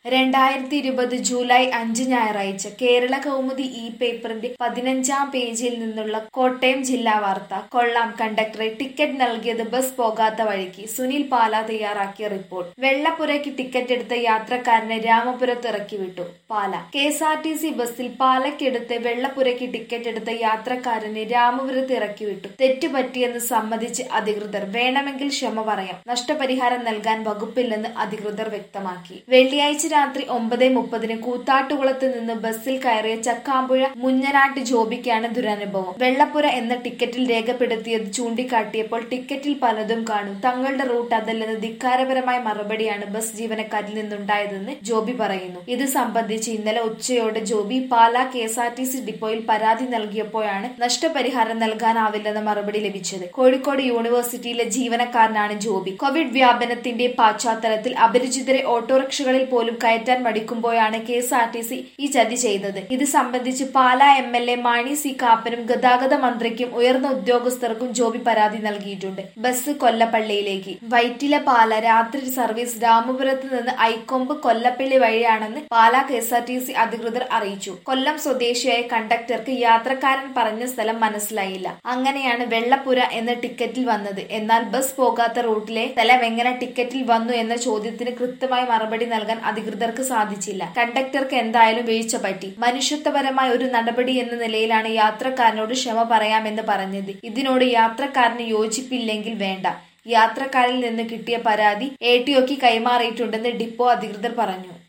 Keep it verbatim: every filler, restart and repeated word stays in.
രണ്ടായിരത്തി ഇരുപത് ജൂലൈ അഞ്ച് ഞായറാഴ്ച കേരള കൗമുദി ഇ പേപ്പറിന്റെ പതിനഞ്ചാം പേജിൽ നിന്നുള്ള കോട്ടയം ജില്ലാ വാർത്ത. കൊള്ളാം കണ്ടക്ടറെ ടിക്കറ്റ് നൽകിയത് ബസ് പോകാത്ത വഴിക്ക്. സുനിൽ പാല തയ്യാറാക്കിയ റിപ്പോർട്ട്. വെള്ളപ്പുരയ്ക്ക് ടിക്കറ്റ് എടുത്ത യാത്രക്കാരനെ രാമപുരത്ത് ഇറക്കി വിട്ടു. Pala. K S R T C ബസ്സിൽ പാലക്കെടുത്ത് വെള്ളപ്പുരയ്ക്ക് ടിക്കറ്റ് എടുത്ത യാത്രക്കാരനെ രാമപുരത്ത് ഇറക്കി വിട്ടു. തെറ്റുപറ്റിയെന്ന് സമ്മതിച്ച് അധികൃതർ. വേണമെങ്കിൽ ക്ഷമ പറയാം. നഷ്ടപരിഹാരം നൽകാൻ വകുപ്പില്ലെന്ന് അധികൃതർ വ്യക്തമാക്കി. വെള്ളിയാഴ്ച രാത്രി ഒമ്പത് മുപ്പതിന് കൂത്താട്ടുകുളത്ത് നിന്ന് ബസ്സിൽ കയറിയ ചക്കാമ്പുഴ മുഞ്ഞനാട്ട് ജോബിക്കാണ് ദുരനുഭവം. വെള്ളപ്പുര എന്ന ടിക്കറ്റിൽ രേഖപ്പെടുത്തിയത് ചൂണ്ടിക്കാട്ടിയപ്പോൾ ടിക്കറ്റിൽ പലതും കാണും, തങ്ങളുടെ റൂട്ട് അതല്ലെന്ന് ധിക്കാരപരമായ മറുപടിയാണ് ബസ് ജീവനക്കാരിൽ നിന്നുണ്ടായതെന്ന് ജോബി പറയുന്നു. ഇത് സംബന്ധിച്ച് ഇന്നലെ ഉച്ചയോടെ Joby Pala K S R T C ഡിപ്പോയിൽ പരാതി നൽകിയപ്പോഴാണ് നഷ്ടപരിഹാരം നൽകാനാവില്ലെന്ന മറുപടി ലഭിച്ചത്. കോഴിക്കോട് യൂണിവേഴ്സിറ്റിയിലെ ജീവനക്കാരനാണ് ജോബി. കോവിഡ് വ്യാപനത്തിന്റെ പശ്ചാത്തലത്തിൽ അപരിചിതരെ ഓട്ടോറിക്ഷകളിൽ പോലും കയറ്റാൻ മടിക്കുമ്പോഴാണ് K S R T C ഈ ചതി ചെയ്തത്. ഇത് സംബന്ധിച്ച് Pala M L A Mani C കാപ്പനും ഗതാഗത മന്ത്രിക്കും ഉയർന്ന ഉദ്യോഗസ്ഥർക്കും ജോബി പരാതി നൽകിയിട്ടുണ്ട്. ബസ് കൊല്ലപ്പള്ളിയിലേക്ക്. വൈറ്റില പാല രാത്രി സർവീസ് രാമപുരത്ത് നിന്ന് ഐക്കൊമ്പ് കൊല്ലപ്പള്ളി വഴിയാണെന്ന് Pala K S R T C അധികൃതർ അറിയിച്ചു. കൊല്ലം സ്വദേശിയായ കണ്ടക്ടർക്ക് യാത്രക്കാരൻ പറഞ്ഞ സ്ഥലം മനസ്സിലായില്ല. അങ്ങനെയാണ് വെള്ളപ്പുര എന്ന ടിക്കറ്റിൽ വന്നത്. എന്നാൽ ബസ് പോകാത്ത റൂട്ടിലെ സ്ഥലം എങ്ങനെ ടിക്കറ്റിൽ വന്നു എന്ന ചോദ്യത്തിന് കൃത്യമായ മറുപടി നൽകാൻ അധികൃതർക്ക് സാധിച്ചില്ല. കണ്ടക്ടർക്ക് എന്തായാലും വീഴ്ച പറ്റി. മനുഷ്യത്വപരമായ ഒരു നടപടി എന്ന നിലയിലാണ് യാത്രക്കാരനോട് ക്ഷമ പറയാമെന്ന് പറഞ്ഞത്. ഇതിനോട് യാത്രക്കാരന് യോജിപ്പില്ലെങ്കിൽ വേണ്ട. യാത്രക്കാരിൽ നിന്ന് കിട്ടിയ പരാതി എ ടി ഒക്ക് കൈമാറിയിട്ടുണ്ടെന്ന് ഡിപ്പോ അധികൃതർ പറഞ്ഞു.